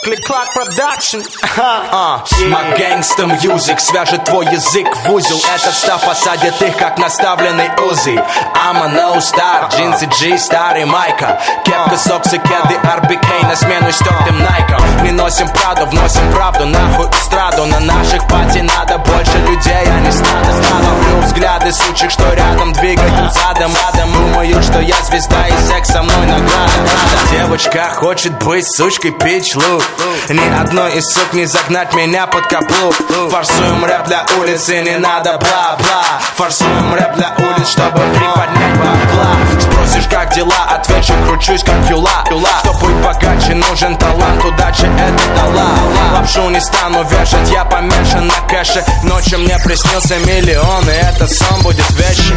Click-Clack Production. My gangsta music свяжет твой язык в узел. Этот став посадит их, как наставленный УЗИ. I'm a no-star, джинсы G, старый майка. Кепка, соксы, кеды, RBK на смену стертым найкам. Не носим Праду, вносим правду, нахуй эстраду. На наших пати надо больше людей, а не стадо. Ловлю взгляды сучих, что рядом двигают задом. Думают, что я звезда и секс со мной награда. Девочка хочет быть сучкой, пич лук. Ни одной из сук не загнать меня под каблук. Форсуем рэп для улицы, не надо бла-бла. Форсуем рэп для улиц, чтобы приподнять бабла. Спросишь, как дела, отвечу, кручусь как юла. Чтоб быть богаче, нужен талант, удача это дала. Лапшу не стану вешать, я помешан на кэше. Ночью мне приснился миллион, и этот сон будет вечен.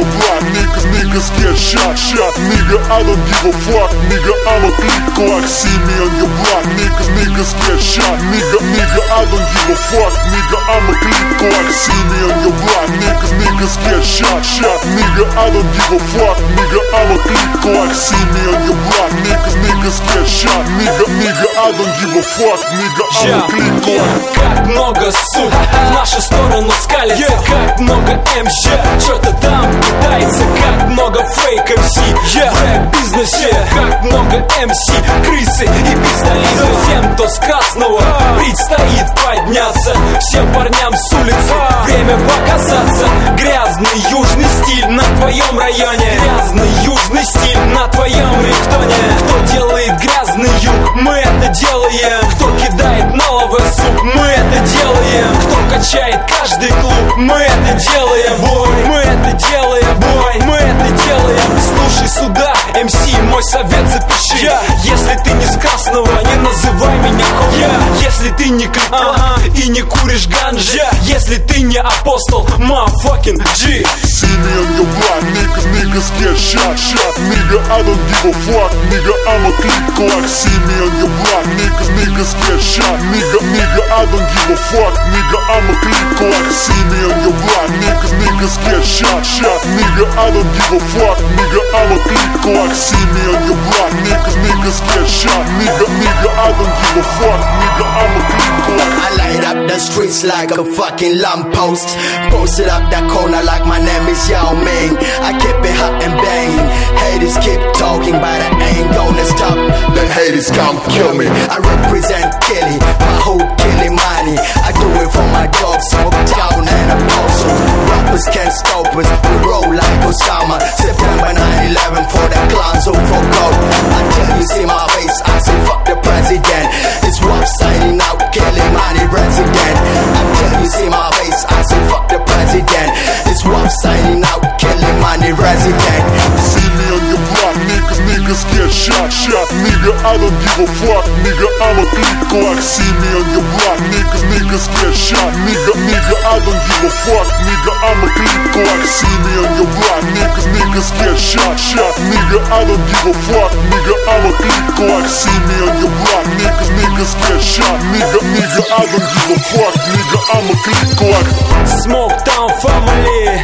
Niggas get shot. Nigga, I don't give a fuck. Nigga, I'm a click-clack. See me on your block. Niggas get shot. Nigga, I don't give a fuck. Nigga, I'm a click-clack. See me on your block. Niggas get shot. Nigga, I don't give a fuck. Nigga, I'm a click-clack. See me on your block. Niggas get shot. Nigga, I don't give a fuck. Nigga, I'm a click-clack. Как много сук в нашу сторону скалится. Как много МЩ что-то там пытается. Как много фейк МС в рэп-бизнесе. Как много МС, крысы и пистолеты. Всем, кто с красного, предстоит подняться. Всем парням с улицы время показаться. Грязный южный стиль на твоем районе. Грязный южный стиль на твоем рингтоне. Кто делает грязный юг, мы это делаем. Кто кидает наловый сук, мы это делаем. Кто качает каждый клуб, мы это делаем. Бой, мы это делаем. Бой, мы это делаем. Слушай сюда, МС, мой совет запиши. Если ты не с красного, не называй меня хуя. Если ты не клипа и не куришь ганджи. Если ты не апостол, motherfucking G. See me on your block, niggas get shot. Nigga, I don't give a fuck. Nigga, I'm a click-clack. See me on your block, niggas get shot. Nigga, I don't give a fuck. Nigga, I'm a click-clack. See me on your block, niggas get shot. Nigga, I don't give a fuck. Nigga, I'm a click-clack. See me on your block, niggas get shot. Nigga, I don't give a fuck. Nigga, I'm a click-clack. I light up the streets like a fucking lamppost. Posted up that corner like my name is Yao Ming. I keep it hot and banging. Haters keep talking, but I ain't gonna stop. The haters come kill me. I represent Kelly, my whole Kelly money. I do it for my dogs, Smoke Town and Apostle. Rappers can't stop us, we roll like Osama. September 9/11 for the clowns who forgot. Until you see my face, I say fuck the president. It's rough signing out, Kelly money resident. Until you see my face, I say fuck the president. It's rough signing out, Kelly money resident. See me on your block, niggas get shot. Nigga, I don't give a fuck. Nigga, I'm a click-clack. See me on your block, niggas get shot. Nigga, I don't give a fuck. Nigga, I'm a click-clack. See me on your block, niggas get shot. Nigga, I don't give a fuck. Nigga, I'm a click-clack. See me on your block, niggas get shot. Nigga, I don't give a fuck. Nigga, I'm a click-clack. Smoke Town Family,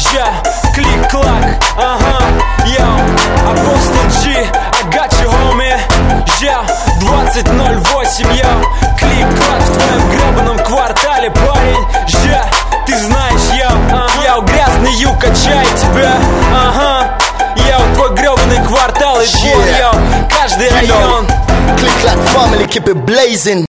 click-clack, yo, Apostle G, I got you, homie. 2008, yo, клик-клак в твоем гребаном квартале, парень. Ты знаешь, я грязный юг, качай тебя, я твой гребаный квартал и твой, каждый район. Click-Clack Family, keep it blazing.